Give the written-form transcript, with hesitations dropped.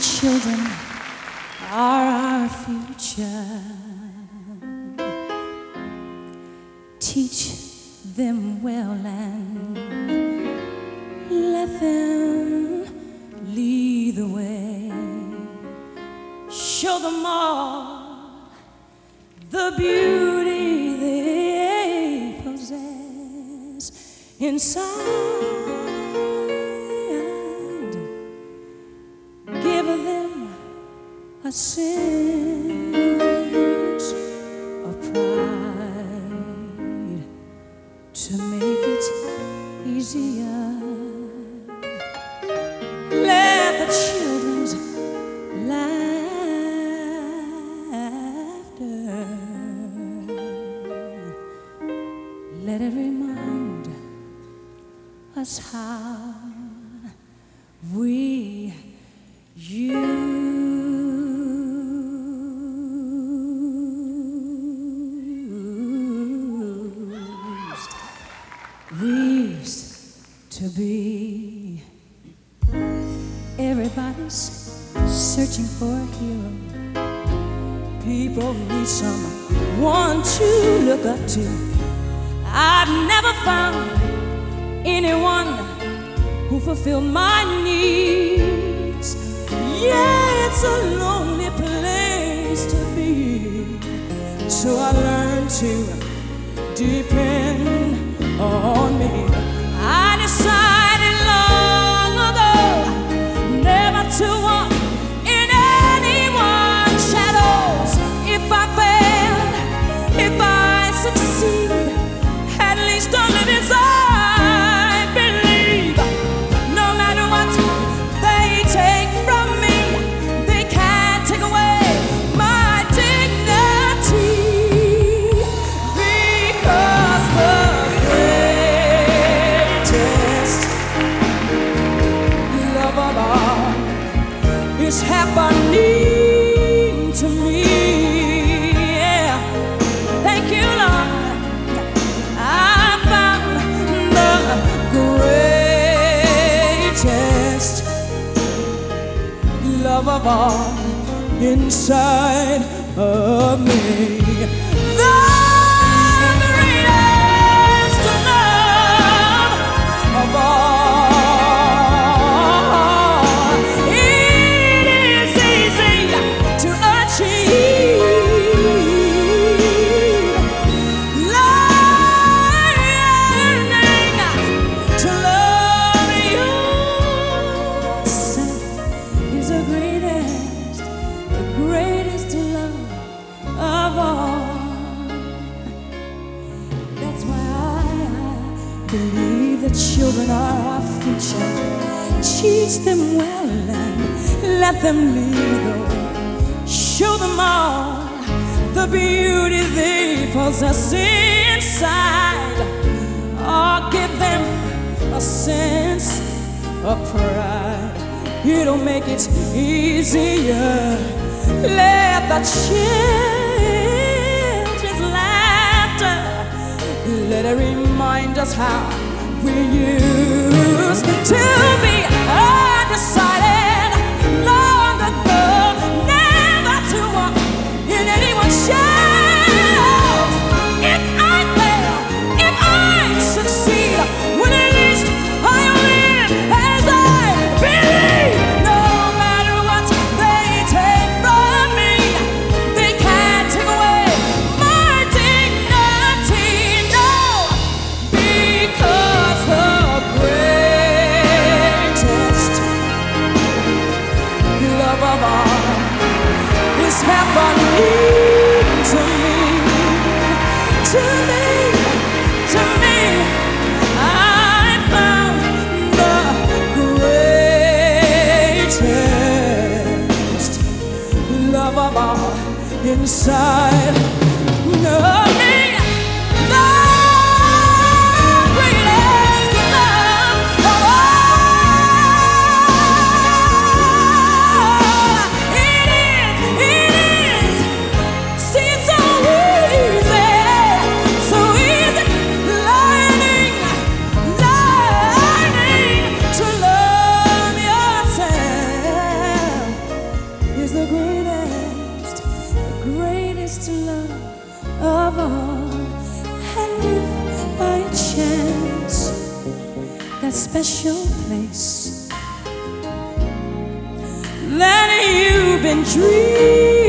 children are our future. Teach them well and let them lead the way. Show them all the beauty they possess inside. Give them a sense of pride to make it easier. Let the children's laughter, let it remind us how we used to be. Everybody's searching for a hero. People need someone to look up to. I've never found anyone who fulfilled my needs. Yeah, it's a lonely place to be. So I learned to depend on me. I decided long ago never to walk in anyone's shadows. If I fail, if I succeed, at least I'll live as I believe. No matter what they take from me, they can't take away my dignity, because the greatest love of all is happening to me. Yeah. Thank you, Lord. I found the greatest love of all inside of me. The greatest love of all. It is easy to achieve. Learning to love yourself is the greatest love of all. That's why I believe that children are our future. Teach them well and let them lead the way. Show them all the beauty they possess inside. Or give them a sense of pride. It'll make it easier. Let the children's laughter, let it remind us how we used to be. I decided long ago never to walk in anyone's shadows. If I fail, if I succeed, well, at least I'll live as I believe. No matter what they take from me, they can't take away my dignity. No, because the greatest love of all is happening to me, to me, to me. I found the greatest love of all inside of me. The greatest love of all. It is. See, it's so easy learning to love yourself. of all. And if by chance that special place that you've been dreaming